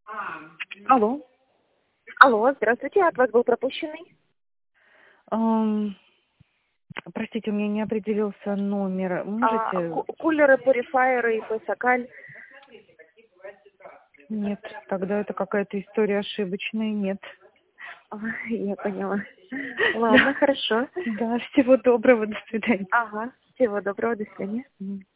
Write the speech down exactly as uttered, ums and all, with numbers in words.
Алло. Алло, здравствуйте, от вас был пропущенный. Ам, простите, у меня не определился номер. А, Можете? ку- кулеры, пурифайеры и пасакаль. Нет, тогда это какая-то история ошибочная. Нет. А, я поняла. Ладно, Да, хорошо. да, всего доброго, до свидания. Ага, всего доброго, до свидания. Мгм.